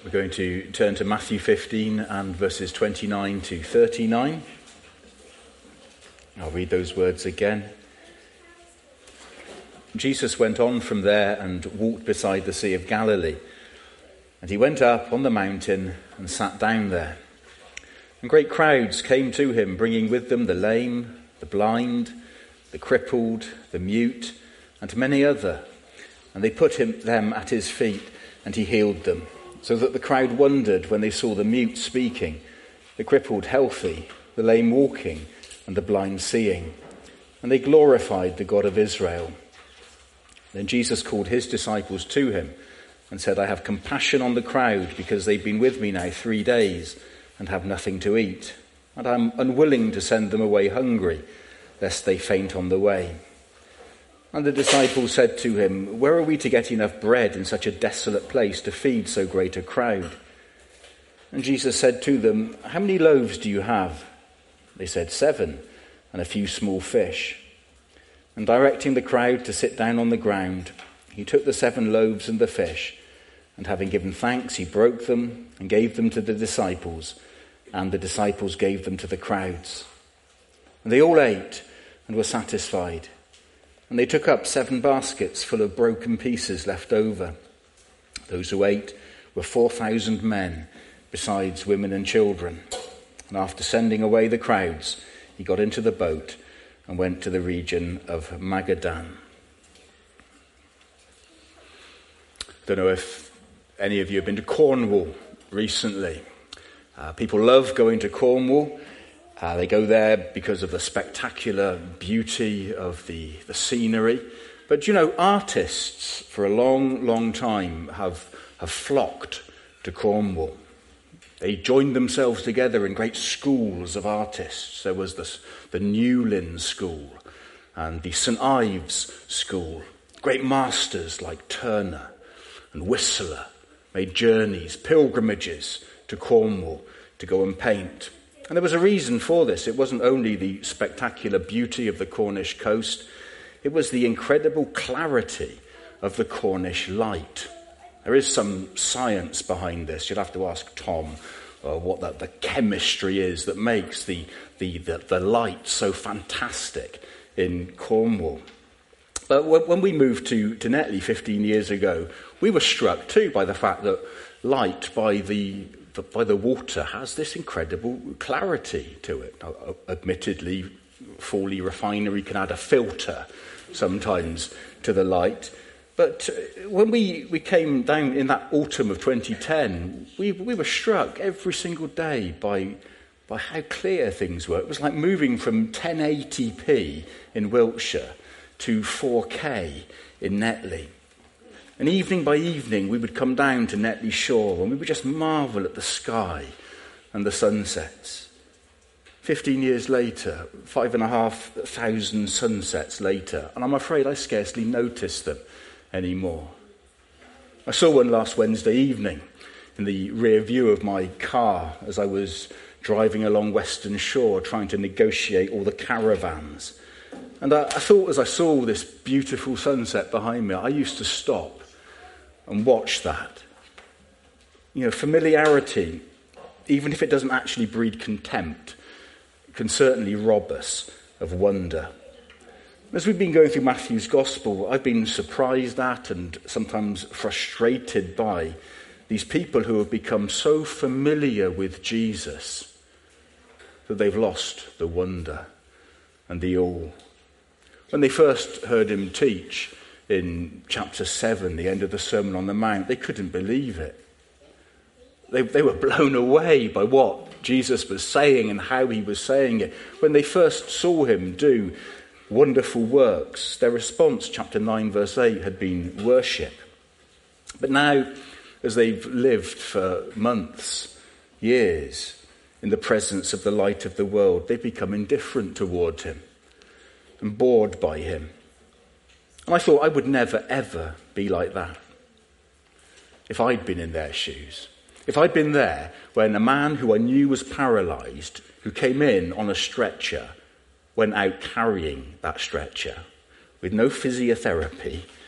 We're going to turn to Matthew 15 and verses 29 to 39. I'll read those words again. Jesus went on from there and walked beside the Sea of Galilee. And he went up on the mountain and sat down there. And great crowds came to him, bringing with them the lame, the blind, the crippled, the mute, and many other. And they put them at his feet, and he healed them. So that the crowd wondered when they saw the mute speaking, the crippled healthy, the lame walking, and the blind seeing. And they glorified the God of Israel. Then Jesus called his disciples to him and said, I have compassion on the crowd because they've been with me now 3 days and have nothing to eat. And I'm unwilling to send them away hungry, lest they faint on the way. And the disciples said to him, where are we to get enough bread in such a desolate place to feed so great a crowd? And Jesus said to them, how many loaves do you have? They said, 7, and a few small fish. And directing the crowd to sit down on the ground, he took the 7 loaves and the fish, and having given thanks, he broke them and gave them to the disciples, and the disciples gave them to the crowds. And they all ate and were satisfied. And they took up 7 baskets full of broken pieces left over. Those who ate were 4,000 men, besides women and children. And after sending away the crowds, he got into the boat and went to the region of Magadan. Don't know if any of you have been to Cornwall recently. People love going to Cornwall. They go there because of the spectacular beauty of the scenery. But, artists for a long, long time have flocked to Cornwall. They joined themselves together in great schools of artists. There was the Newlyn School and the St Ives School. Great masters like Turner and Whistler made journeys, pilgrimages to Cornwall to go and paint. And there was a reason for this. It wasn't only the spectacular beauty of the Cornish coast, it was the incredible clarity of the Cornish light. There is some science behind this. You'd have to ask Tom what the chemistry is that makes the light so fantastic in Cornwall. But when we moved to Netley 15 years ago, we were struck too by the fact that light by the water has this incredible clarity to it. Now, admittedly, Fawley Refinery can add a filter sometimes to the light. But when we came down in that autumn of 2010, we were struck every single day by how clear things were. It was like moving from 1080p in Wiltshire to 4K in Netley. And evening by evening, we would come down to Netley Shore and we would just marvel at the sky and the sunsets. 15 years later, 5,500 sunsets later, and I'm afraid I scarcely notice them anymore. I saw one last Wednesday evening in the rear view of my car as I was driving along Western Shore trying to negotiate all the caravans. And I thought as I saw this beautiful sunset behind me, I used to stop and watch that. Familiarity, even if it doesn't actually breed contempt, can certainly rob us of wonder. As we've been going through Matthew's Gospel, I've been surprised at and sometimes frustrated by these people who have become so familiar with Jesus that they've lost the wonder and the awe. When they first heard him teach in chapter 7, the end of the Sermon on the Mount, they couldn't believe it. They were blown away by what Jesus was saying and how he was saying it. When they first saw him do wonderful works, their response, chapter 9, verse 8, had been worship. But now, as they've lived for months, years, in the presence of the light of the world, they've become indifferent toward him and bored by him. And I thought I would never, ever be like that if I'd been in their shoes. If I'd been there when a man who I knew was paralysed, who came in on a stretcher, went out carrying that stretcher with no physiotherapy,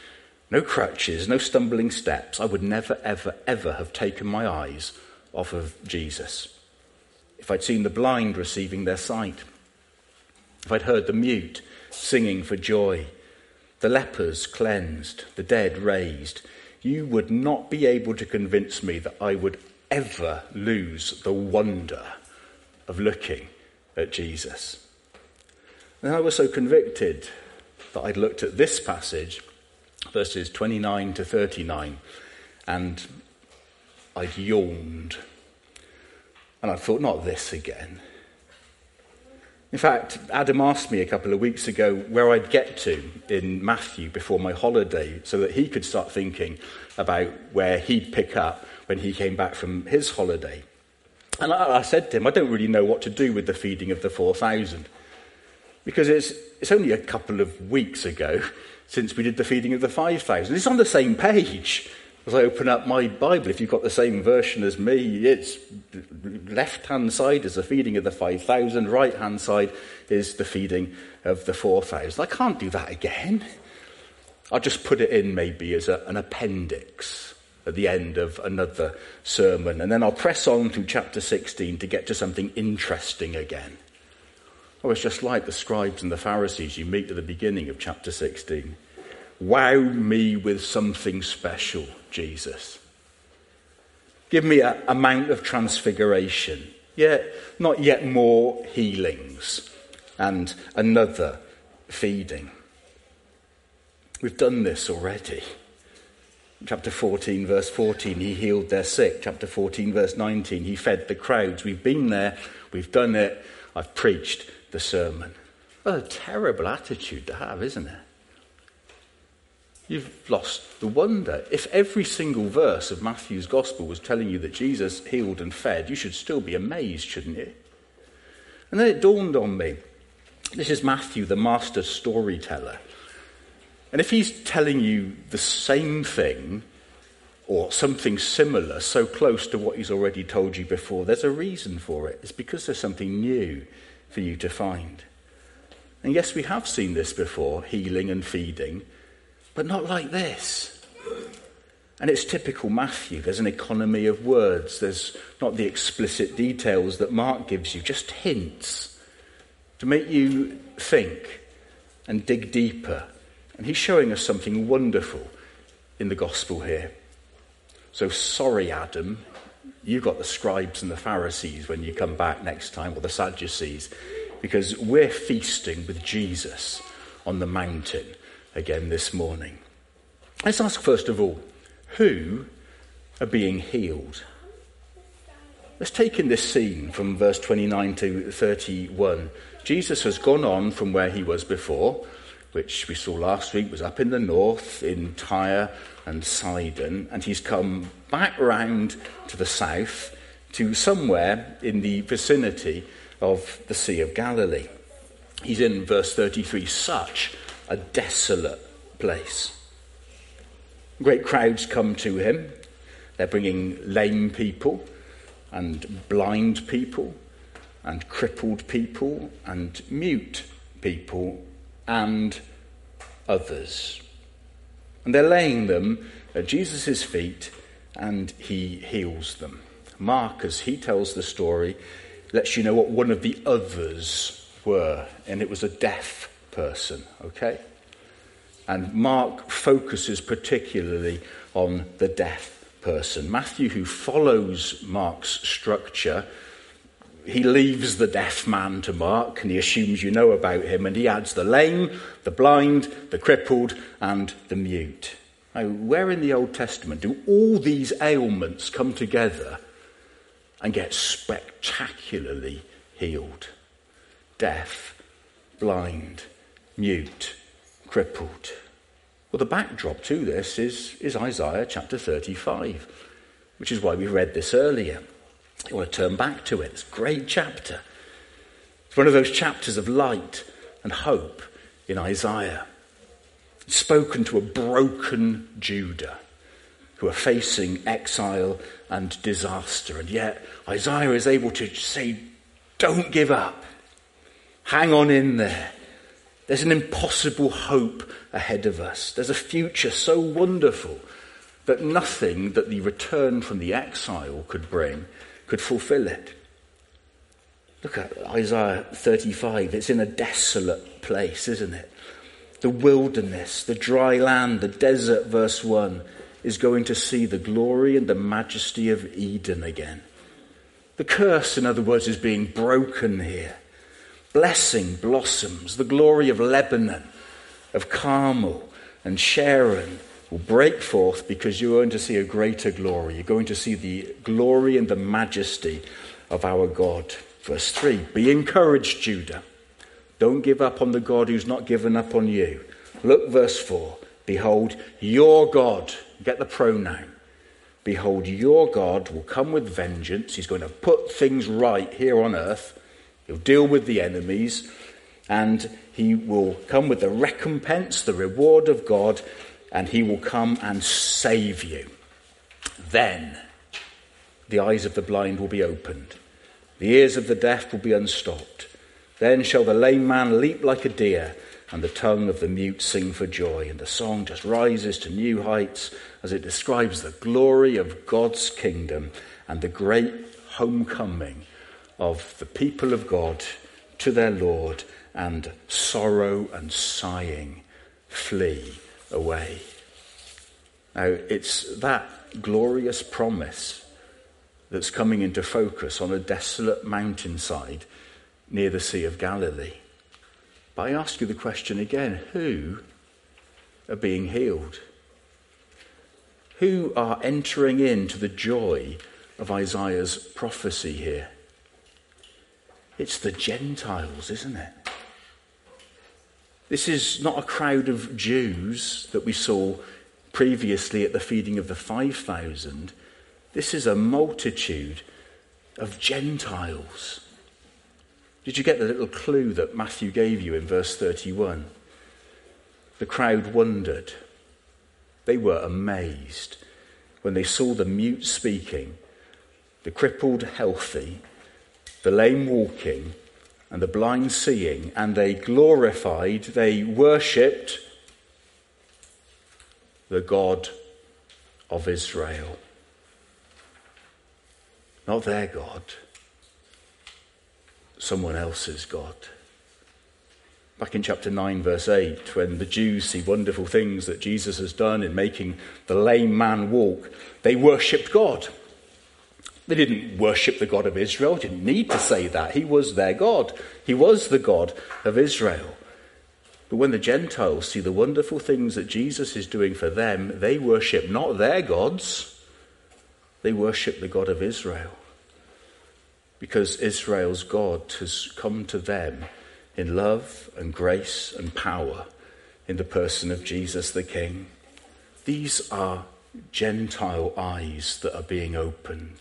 No crutches, no stumbling steps. I would never, ever, ever have taken my eyes off of Jesus. If I'd seen the blind receiving their sight, if I'd heard the mute singing for joy, the lepers cleansed, the dead raised, you would not be able to convince me that I would ever lose the wonder of looking at Jesus. And I was so convicted that I'd looked at this passage, verses 29 to 39, and I'd yawned. And I thought, not this again. In fact, Adam asked me a couple of weeks ago where I'd get to in Matthew before my holiday so that he could start thinking about where he'd pick up when he came back from his holiday. And I said to him, I don't really know what to do with the feeding of the 4,000 because it's only a couple of weeks ago since we did the feeding of the 5,000. It's on the same page. As I open up my Bible, if you've got the same version as me, it's left-hand side is the feeding of the 5,000, right-hand side is the feeding of the 4,000. I can't do that again. I'll just put it in maybe as an appendix at the end of another sermon, and then I'll press on through chapter 16 to get to something interesting again. Oh, it's just like the scribes and the Pharisees you meet at the beginning of chapter 16. Wow me with something special, Jesus. Give me a Mount of Transfiguration. Yet, not yet more healings and another feeding. We've done this already. Chapter 14, verse 14, he healed their sick. Chapter 14, verse 19, he fed the crowds. We've been there, we've done it, I've preached the sermon. What a terrible attitude to have, isn't it? You've lost the wonder. If every single verse of Matthew's gospel was telling you that Jesus healed and fed, you should still be amazed, shouldn't you? And then it dawned on me, this is Matthew, the master storyteller. And if he's telling you the same thing, or something similar, so close to what he's already told you before, there's a reason for it. It's because there's something new for you to find. And yes, we have seen this before, healing and feeding, but not like this. And it's typical Matthew. There's an economy of words. There's not the explicit details that Mark gives you, just hints to make you think and dig deeper. And he's showing us something wonderful in the gospel here. So sorry, Adam, you got the scribes and the Pharisees when you come back next time, or the Sadducees, because we're feasting with Jesus on the mountain again this morning. Let's ask first of all, who are being healed? Let's take in this scene from verse 29 to 31. Jesus has gone on from where he was before, which we saw last week was up in the north in Tyre and Sidon, and he's come back round to the south to somewhere in the vicinity of the Sea of Galilee. He's in verse 33, such a desolate place. Great crowds come to him. They're bringing lame people and blind people and crippled people and mute people and others. And they're laying them at Jesus' feet and he heals them. Mark, as he tells the story, lets you know what one of the others were, and it was a deaf person, okay? And Mark focuses particularly on the deaf person. Matthew, who follows Mark's structure, he leaves the deaf man to Mark, and he assumes you know about him, and he adds the lame, the blind, the crippled, and the mute. Now, where in the Old Testament do all these ailments come together and get spectacularly healed? Deaf, blind, mute, crippled. Well, the backdrop to this is Isaiah chapter 35, which is why we read this earlier. You want to turn back to it. It's a great chapter. It's one of those chapters of light and hope in Isaiah. It's spoken to a broken Judah who are facing exile and disaster. And yet Isaiah is able to say, don't give up. Hang on in there. There's an impossible hope ahead of us. There's a future so wonderful that nothing that the return from the exile could bring could fulfill it. Look at Isaiah 35. It's in a desolate place, isn't it? The wilderness, the dry land, the desert, verse 1, is going to see the glory and the majesty of Eden again. The curse, in other words, is being broken here. Blessing blossoms. The glory of Lebanon, of Carmel and Sharon will break forth because you're going to see a greater glory. You're going to see the glory and the majesty of our God. Verse 3, be encouraged, Judah. Don't give up on the God who's not given up on you. Look, verse 4, behold, your God, get the pronoun. Behold, your God will come with vengeance. He's going to put things right here on earth. He'll deal with the enemies, and he will come with the recompense, the reward of God, and he will come and save you. Then the eyes of the blind will be opened. The ears of the deaf will be unstopped. Then shall the lame man leap like a deer, and the tongue of the mute sing for joy. And the song just rises to new heights as it describes the glory of God's kingdom and the great homecoming of the people of God to their Lord, and sorrow and sighing flee away. Now, it's that glorious promise that's coming into focus on a desolate mountainside near the Sea of Galilee. But I ask you the question again, who are being healed? Who are entering into the joy of Isaiah's prophecy here? It's the Gentiles, isn't it? This is not a crowd of Jews that we saw previously at the feeding of the 5,000. This is a multitude of Gentiles. Did you get the little clue that Matthew gave you in verse 31? The crowd wondered. They were amazed when they saw the mute speaking, the crippled healthy, the lame walking, and the blind seeing, and they glorified, they worshipped the God of Israel. Not their God, someone else's God. Back in chapter 9, verse 8, when the Jews see wonderful things that Jesus has done in making the lame man walk, they worshipped God. They didn't worship the God of Israel, didn't need to say that. He was their God. He was the God of Israel. But when the Gentiles see the wonderful things that Jesus is doing for them, they worship not their gods, they worship the God of Israel. Because Israel's God has come to them in love and grace and power in the person of Jesus the King. These are Gentile eyes that are being opened.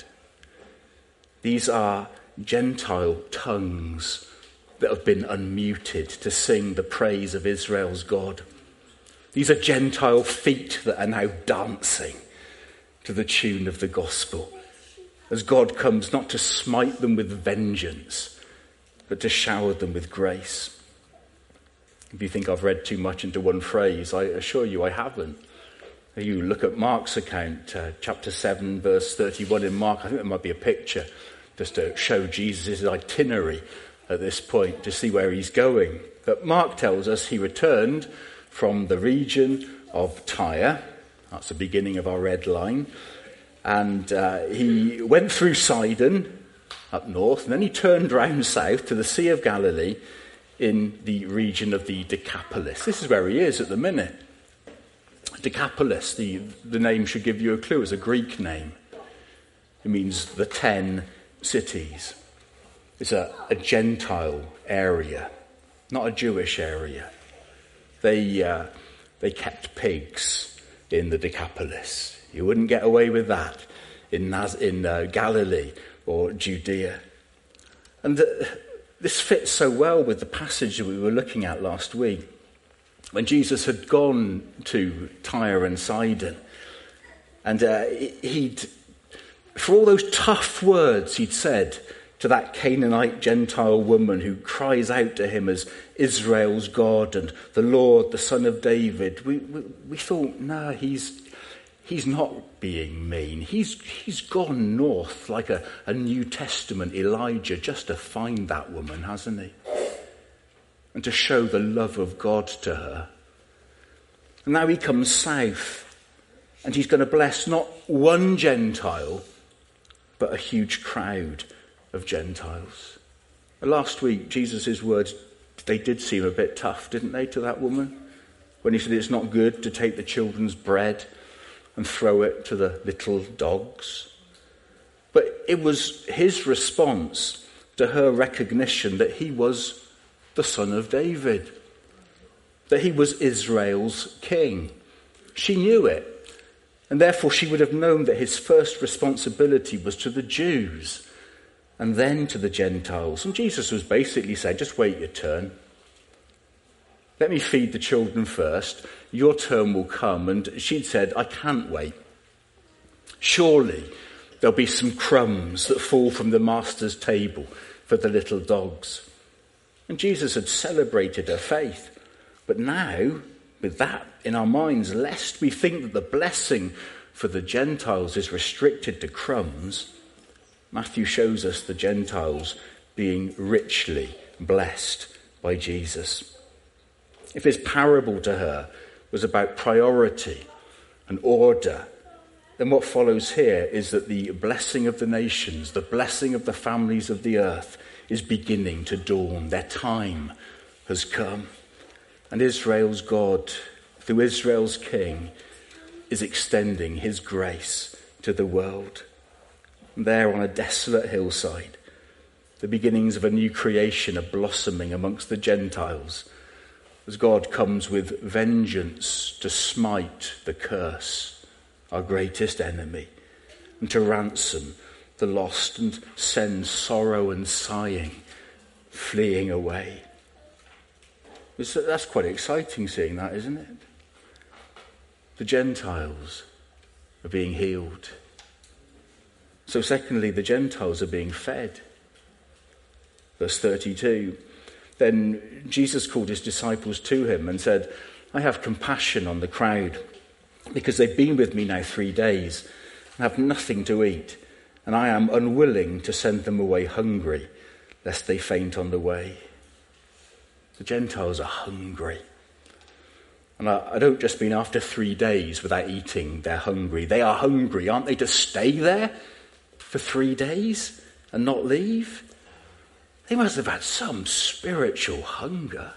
These are Gentile tongues that have been unmuted to sing the praise of Israel's God. These are Gentile feet that are now dancing to the tune of the gospel, as God comes not to smite them with vengeance, but to shower them with grace. If you think I've read too much into one phrase, I assure you I haven't. You look at Mark's account, chapter 7, verse 31 in Mark. I think there might be a picture just to show Jesus' itinerary at this point, to see where he's going. But Mark tells us he returned from the region of Tyre. That's the beginning of our red line. And he went through Sidon up north, and then he turned round south to the Sea of Galilee in the region of the Decapolis. This is where he is at the minute. Decapolis, the name should give you a clue. It's a Greek name. It means the 10 cities. It's a Gentile area, not a Jewish area. They kept pigs in the Decapolis. You wouldn't get away with that in Galilee or Judea. And this fits so well with the passage that we were looking at last week, when Jesus had gone to Tyre and Sidon. And for all those tough words he'd said to that Canaanite Gentile woman who cries out to him as Israel's God and the Lord, the Son of David, we thought, no, he's not being mean. He's gone north like a New Testament Elijah just to find that woman, hasn't he? And to show the love of God to her. And now he comes south and he's going to bless not one Gentile, but a huge crowd of Gentiles. Last week, Jesus' words, they did seem a bit tough, didn't they, to that woman? When he said it's not good to take the children's bread and throw it to the little dogs. But it was his response to her recognition that he was the Son of David, that he was Israel's king. She knew it, and therefore she would have known that his first responsibility was to the Jews and then to the Gentiles. And Jesus was basically saying, just wait your turn. Let me feed the children first. Your turn will come. And she'd said, I can't wait. Surely there'll be some crumbs that fall from the master's table for the little dogs. And Jesus had celebrated her faith. But now, with that in our minds, lest we think that the blessing for the Gentiles is restricted to crumbs, Matthew shows us the Gentiles being richly blessed by Jesus. If his parable to her was about priority and order, then what follows here is that the blessing of the nations, the blessing of the families of the earth, is beginning to dawn. Their time has come. And Israel's God, through Israel's King, is extending his grace to the world. There on a desolate hillside, the beginnings of a new creation are blossoming amongst the Gentiles as God comes with vengeance to smite the curse, our greatest enemy, and to ransom the lost and send sorrow and sighing fleeing away. That's quite exciting seeing that, isn't it? The Gentiles are being healed. So secondly, the Gentiles are being fed. Verse 32, then Jesus called his disciples to him and said, I have compassion on the crowd because they've been with me now 3 days and have nothing to eat, and I am unwilling to send them away hungry, lest they faint on the way. The Gentiles are hungry. And I don't just mean after 3 days without eating, they're hungry. They are hungry, aren't they, to stay there for 3 days and not leave? They must have had some spiritual hunger.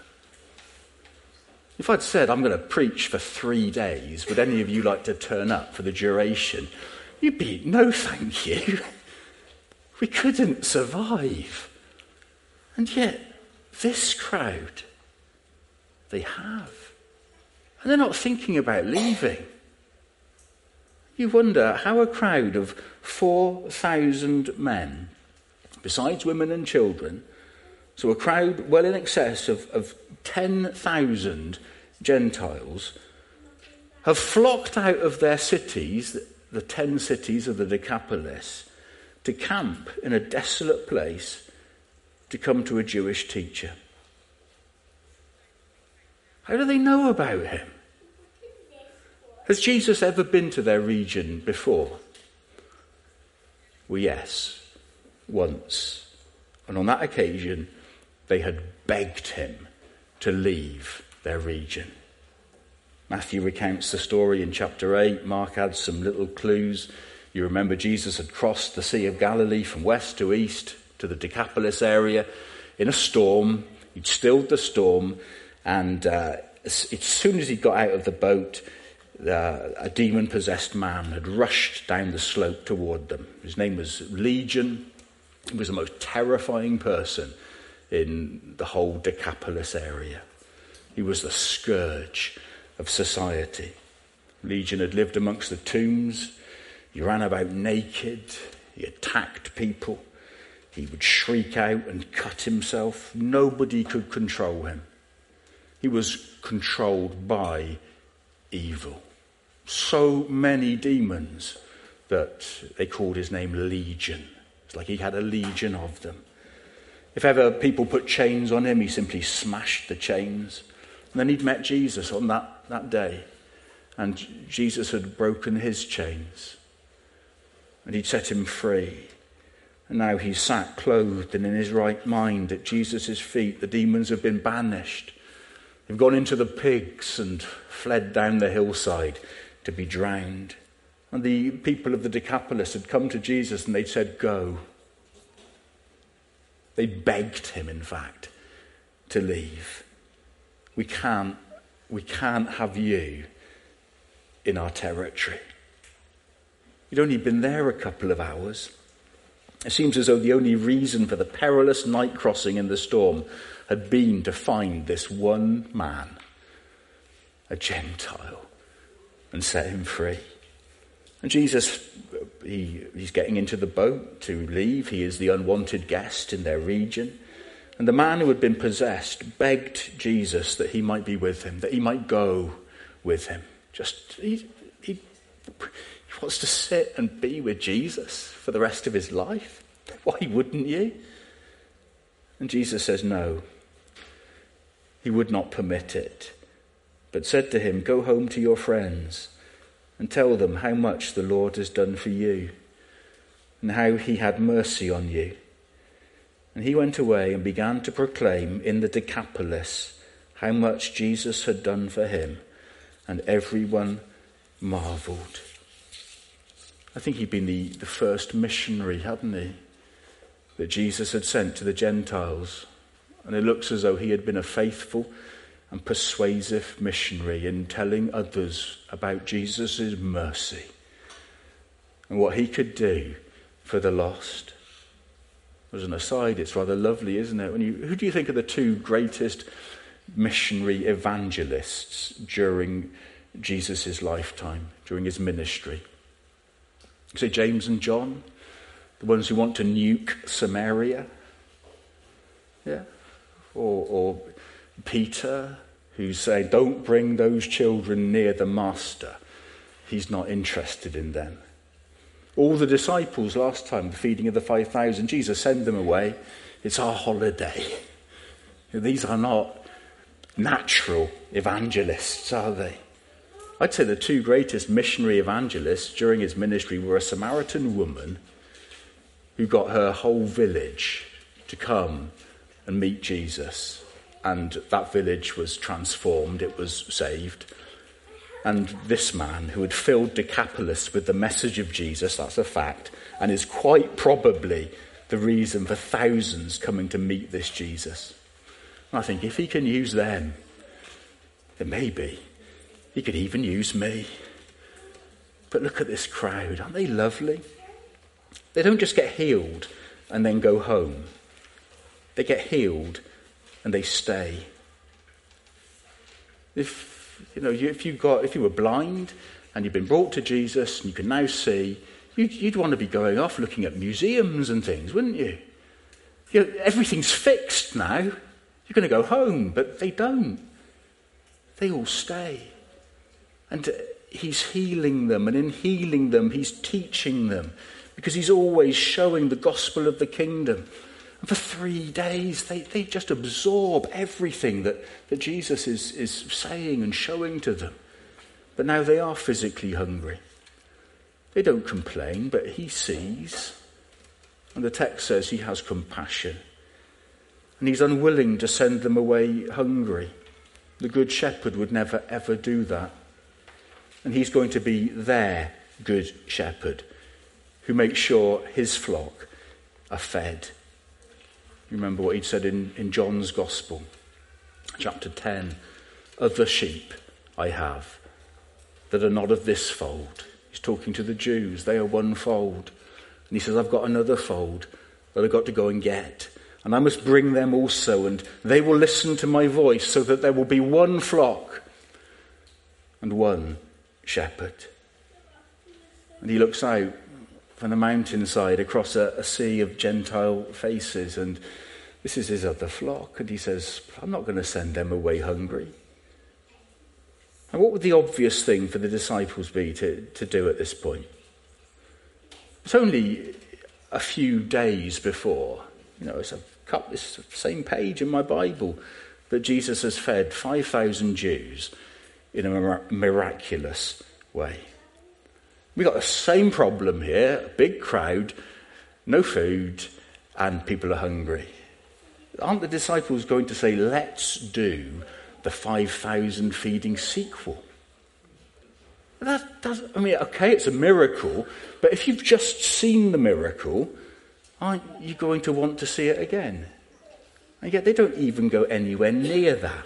If I'd said, I'm going to preach for 3 days, would any of you like to turn up for the duration? You'd be, no thank you. We couldn't survive. And yet, this crowd, they have. And they're not thinking about leaving. You wonder how a crowd of 4,000 men, besides women and children, so a crowd well in excess of 10,000 Gentiles, have flocked out of their cities, the 10 cities of the Decapolis, to camp in a desolate place to come to a Jewish teacher. How do they know about him? Has Jesus ever been to their region before? Well, yes, once. And on that occasion, they had begged him to leave their region. Matthew recounts the story in chapter 8. Mark adds some little clues. You remember Jesus had crossed the Sea of Galilee from west to east to the Decapolis area in a storm. He'd stilled the storm, and as soon as he got out of the boat, a demon-possessed man had rushed down the slope toward them. His name was Legion. He was the most terrifying person in the whole Decapolis area. He was the scourge of society. Legion had lived amongst the tombs. He ran about naked. He attacked people. He would shriek out and cut himself. Nobody could control him. He was controlled by evil. So many demons that they called his name Legion, It's like he had a legion of them. If ever people put chains on him, he simply smashed the chains. And then he'd met Jesus on that day. And Jesus had broken his chains. And he'd set him free. And now he's sat clothed and in his right mind at Jesus' feet. The demons have been banished. They've gone into the pigs and fled down the hillside to be drowned. And the people of the Decapolis had come to Jesus and they'd said, go. They begged him, in fact, to leave. We can't have you in our territory. You'd only been there a couple of hours. It seems as though the only reason for the perilous night crossing in the storm had been to find this one man, a Gentile, and set him free. And Jesus, he's getting into the boat to leave. He is the unwanted guest in their region. And the man who had been possessed begged Jesus that he might be with him, that he might go with him. He wants to sit and be with Jesus for the rest of his life. Why wouldn't you? And Jesus says no. He would not permit it, but said to him, go home to your friends and tell them how much the Lord has done for you and how he had mercy on you. And he went away and began to proclaim in the Decapolis how much Jesus had done for him, and everyone marvelled. I think he'd been the first missionary, hadn't he, that Jesus had sent to the Gentiles. And it looks as though he had been a faithful and persuasive missionary in telling others about Jesus' mercy and what he could do for the lost. As an aside, it's rather lovely, isn't it? Who do you think are the two greatest missionary evangelists during Jesus' lifetime, during his ministry? Say James and John, the ones who want to nuke Samaria. Yeah. Or Peter, who's saying, don't bring those children near the master. He's not interested in them. All the disciples last time, the feeding of the 5,000, Jesus sent them away. It's our holiday. These are not natural evangelists, are they? I'd say the two greatest missionary evangelists during his ministry were a Samaritan woman who got her whole village to come and meet Jesus. And that village was transformed, it was saved. And this man who had filled Decapolis with the message of Jesus, that's a fact, and is quite probably the reason for thousands coming to meet this Jesus. And I think if he can use them, then maybe he could even use me. But look at this crowd, aren't they lovely? They don't just get healed and then go home. They get healed and they stay. If you were blind and you've been brought to Jesus and you can now see, you'd want to be going off looking at museums and things, wouldn't you? Everything's fixed now. You're going to go home, but they don't. They all stay. And he's healing them, and in healing them, he's teaching them, because he's always showing the gospel of the kingdom. And for 3 days, they just absorb everything that Jesus is saying and showing to them. But now they are physically hungry. They don't complain, but he sees. And the text says he has compassion. And he's unwilling to send them away hungry. The good shepherd would never, ever do that. And he's going to be their good shepherd who makes sure his flock are fed. Remember what he'd said in John's Gospel, chapter 10. Other sheep I have that are not of this fold. He's talking to the Jews. They are one fold. And he says, I've got another fold that I've got to go and get. And I must bring them also, and they will listen to my voice, so that there will be one flock and one shepherd. And he looks out from the mountainside across a sea of Gentile faces, and this is his other flock. And he says, I'm not going to send them away hungry. And what would the obvious thing for the disciples be to do at this point? It's only a few days before. It's the same page in my Bible that Jesus has fed 5,000 Jews in a miraculous way. We've got the same problem here, a big crowd, no food, and people are hungry. Aren't the disciples going to say, let's do the 5,000 feeding sequel? Okay, it's a miracle, but if you've just seen the miracle, aren't you going to want to see it again? And yet they don't even go anywhere near that.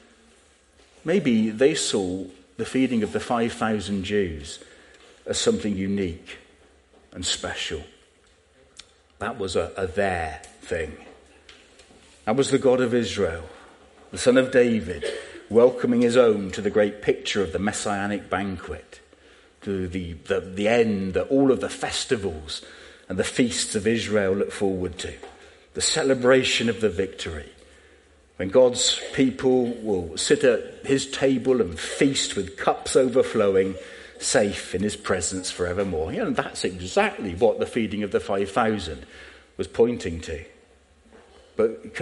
Maybe they saw the feeding of the 5,000 Jews as something unique and special. That was a their thing. That was the God of Israel, the Son of David, welcoming his own to the great picture of the messianic banquet, to the end that all of the festivals and the feasts of Israel look forward to, the celebration of the victory, when God's people will sit at his table and feast with cups overflowing, safe in his presence forevermore. And that's exactly what the feeding of the 5,000 was pointing to. But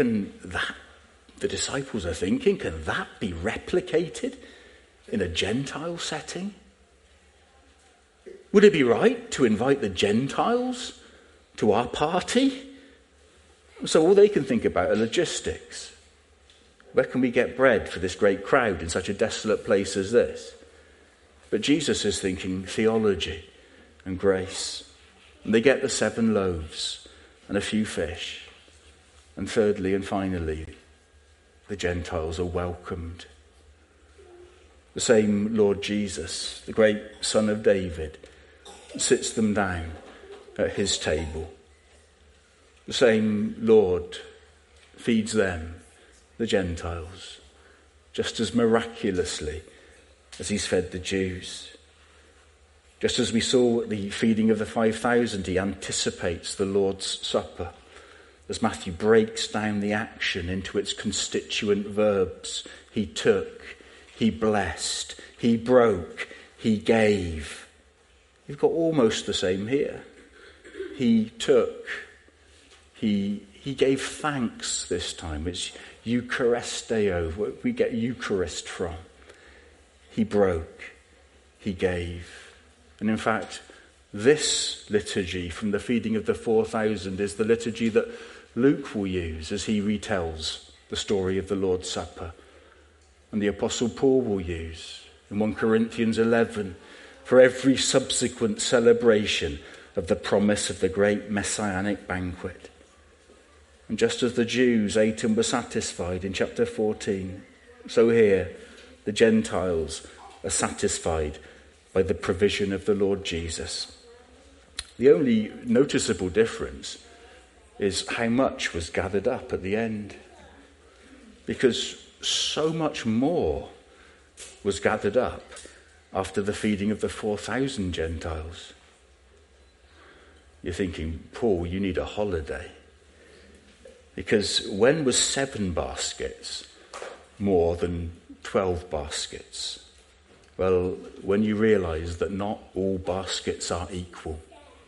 the disciples are thinking, can that be replicated in a Gentile setting? Would it be right to invite the Gentiles to our party? So all they can think about are logistics. Where can we get bread for this great crowd in such a desolate place as this? But Jesus is thinking theology and grace. And they get the 7 loaves and a few fish. And thirdly and finally, the Gentiles are welcomed. The same Lord Jesus, the great Son of David, sits them down at his table. The same Lord feeds them, the Gentiles, just as miraculously as he's fed the Jews. Just as we saw at the feeding of the 5,000, he anticipates the Lord's Supper, as Matthew breaks down the action into its constituent verbs. He took, he blessed, he broke, he gave. You've got almost the same here. He took, he gave thanks this time. It's Eucharisteo, where we get Eucharist from. He broke, he gave. And in fact, this liturgy from the feeding of the 4,000 is the liturgy that Luke will use as he retells the story of the Lord's Supper. And the Apostle Paul will use in 1 Corinthians 11 for every subsequent celebration of the promise of the great messianic banquet. And just as the Jews ate and were satisfied in chapter 14, so here the Gentiles are satisfied by the provision of the Lord Jesus. The only noticeable difference is how much was gathered up at the end. Because so much more was gathered up after the feeding of the 4,000 Gentiles. You're thinking, Paul, you need a holiday. Because when was 7 baskets more than 12 baskets? Well, when you realise that not all baskets are equal.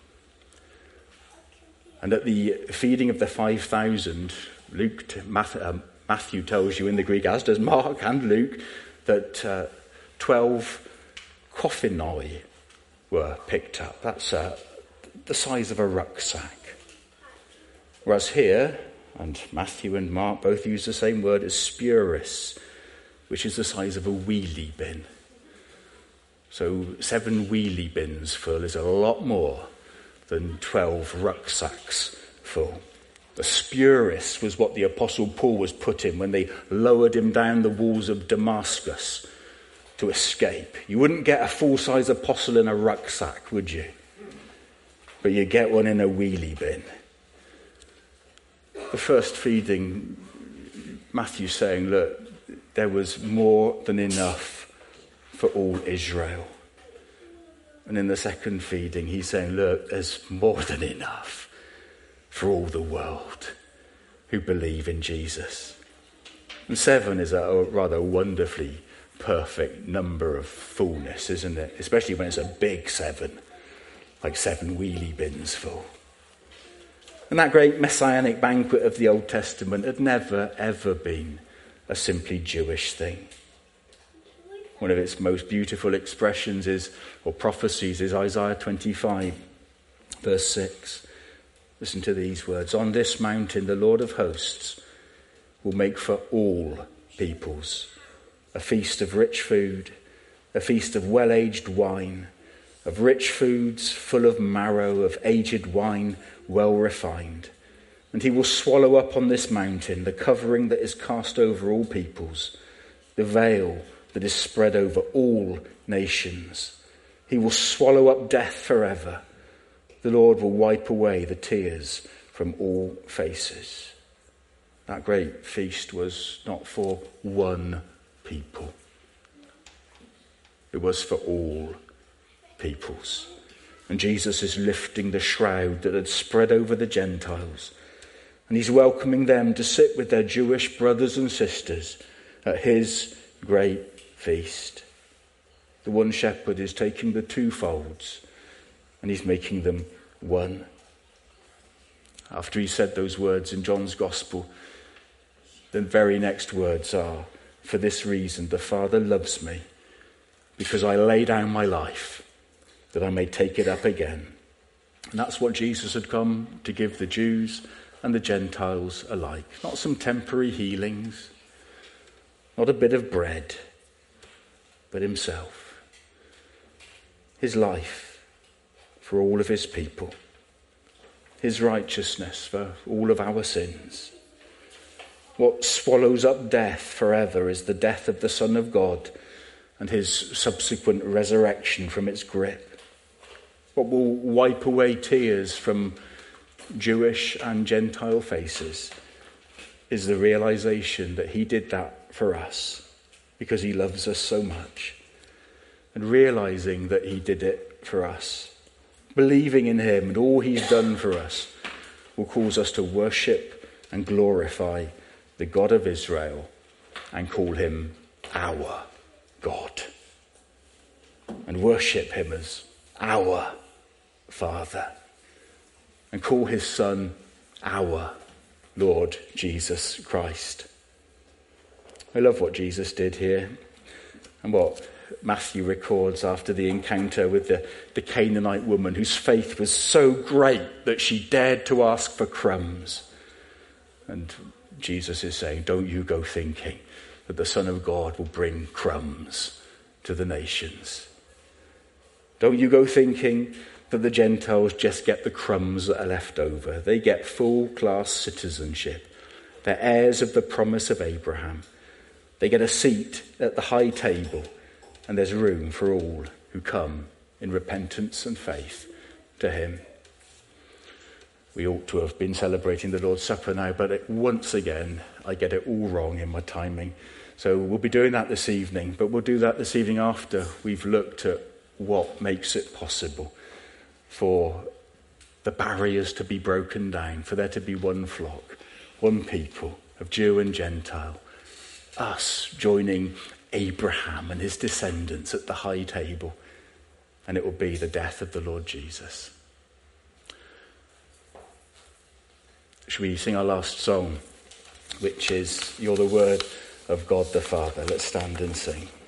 And at the feeding of the 5,000, Matthew tells you in the Greek, as does Mark and Luke, that 12 kophinoi were picked up. That's the size of a rucksack. Whereas here, and Matthew and Mark both use the same word as spuris, which is the size of a wheelie bin. So 7 wheelie bins full is a lot more than 12 rucksacks full. The spuris was what the Apostle Paul was put in when they lowered him down the walls of Damascus to escape. You wouldn't get a full-size apostle in a rucksack, would you? But you get one in a wheelie bin. The first feeding, Matthew's saying, look, there was more than enough for all Israel. And in the second feeding, he's saying, look, there's more than enough for all the world who believe in Jesus. And 7 is a rather wonderfully perfect number of fullness, isn't it? Especially when it's a big 7, like 7 wheelie bins full. And that great messianic banquet of the Old Testament had never, ever been a simply Jewish thing. One of its most beautiful expressions or prophecies is Isaiah 25, verse 6. Listen to these words. On this mountain, the Lord of hosts will make for all peoples a feast of rich food, a feast of well-aged wine, of rich foods full of marrow, of aged wine well refined. And he will swallow up on this mountain the covering that is cast over all peoples, the veil that is spread over all nations. He will swallow up death forever. The Lord will wipe away the tears from all faces. That great feast was not for one people. It was for all peoples. And Jesus is lifting the shroud that had spread over the Gentiles. And he's welcoming them to sit with their Jewish brothers and sisters at his great feast. The one shepherd is taking the two folds and he's making them one. After he said those words in John's Gospel, the very next words are, for this reason the Father loves me, because I lay down my life that I may take it up again. And that's what Jesus had come to give the Jews and the Gentiles alike. Not some temporary healings, not a bit of bread, but himself. His life for all of his people. His righteousness for all of our sins. What swallows up death forever is the death of the Son of God and his subsequent resurrection from its grip. What will wipe away tears from Jewish and Gentile faces is the realization that he did that for us because he loves us so much. And realizing that he did it for us, believing in him and all he's done for us, will cause us to worship and glorify the God of Israel and call him our God. And worship him as our Father. And call his Son our Lord Jesus Christ. I love what Jesus did here and what Matthew records after the encounter with the Canaanite woman whose faith was so great that she dared to ask for crumbs. And Jesus is saying, don't you go thinking that the Son of God will bring crumbs to the nations. Don't you go thinking that the Gentiles just get the crumbs that are left over. They get full-class citizenship. They're heirs of the promise of Abraham. They get a seat at the high table, and there's room for all who come in repentance and faith to him. We ought to have been celebrating the Lord's Supper now, but once again, I get it all wrong in my timing. So we'll be doing that this evening, but we'll do that this evening after we've looked at what makes it possible for the barriers to be broken down, for there to be one flock, one people of Jew and Gentile, us joining Abraham and his descendants at the high table, and it will be the death of the Lord Jesus. Shall we sing our last song, which is You're the Word of God the Father? Let's stand and sing.